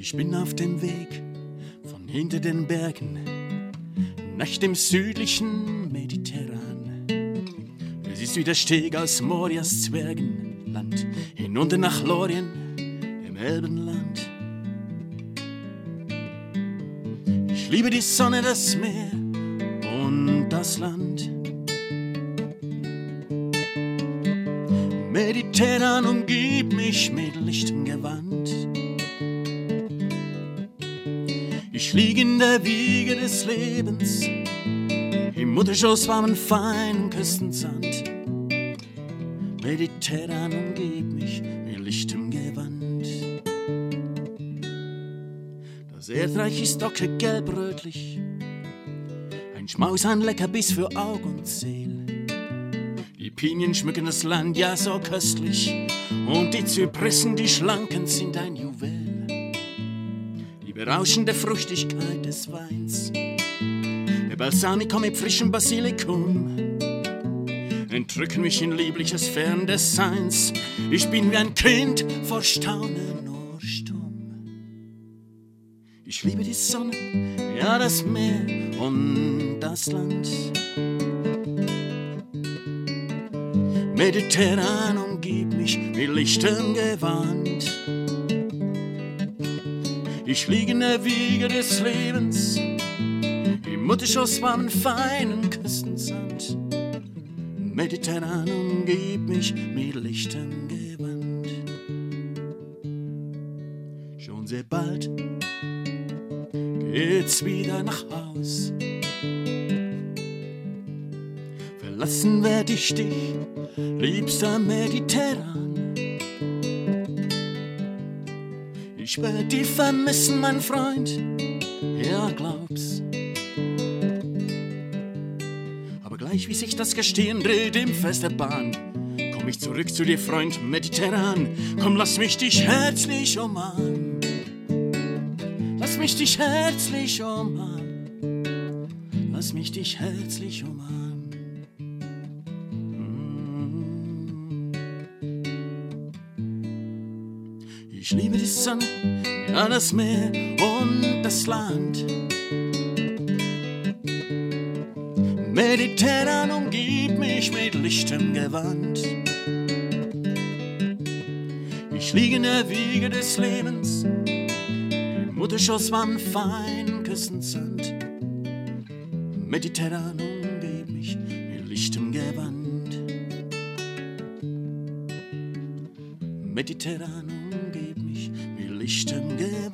Ich bin auf dem Weg von hinter den Bergen nach dem südlichen Mediterran. Es ist wie der Steg aus Morias Zwergenland hinunter nach Lorien im Elbenland. Ich liebe die Sonne, das Meer und das Land. Mediterran umgibt mich mit lichtem Gewand. Ich lieg in der Wiege des Lebens, im Mutterschoß warmen, feinen Küstensand. Mediterran umgibt mich mit lichtem Gewand. Das Erdreich ist ockergelb-rötlich, ein Schmaus, ein Leckerbiss für Aug und Seel. Die Pinien schmücken das Land, ja so köstlich, und die Zypressen, die schlanken, sind ein Juwel. Die berauschende Fruchtigkeit des Weins, der Balsamico mit frischem Basilikum, entrücken mich in liebliche Sphären des Seins. Ich bin wie ein Kind vor Staunen nur stumm. Ich liebe die Sonne, ja das Meer und das Land. Mediterran umgibt mich mit lichtem Gewand. Ich lieg in der Wiege des Lebens, im Mutterschoß warmen, feinen Küstensand. Mediterran umgibt mich mit lichtem Gewand. Schon sehr bald geht's wieder nach Haus. Verlassen werd ich dich, liebster Mediterran. Ich werd dich vermissen, mein Freund, ja glaub's. Aber gleich wie sich das Gestirn dreht im Fest der Bahn, komm ich zurück zu dir, Freund Mediterran. Komm, lass mich dich herzlich umarmen. Lass mich dich herzlich umarmen. Lass mich dich herzlich umarmen. Ich liebe die Sonne, ja das Meer und das Land. Mediterran umgibt mich mit lichtem Gewand. Ich liege in der Wiege des Lebens, im Mutterschoß warmen, feinen Küstensand. Mediterran umgibt mich mit lichtem Gewand. Mediterran umgibt mich mit lichtem Gewand.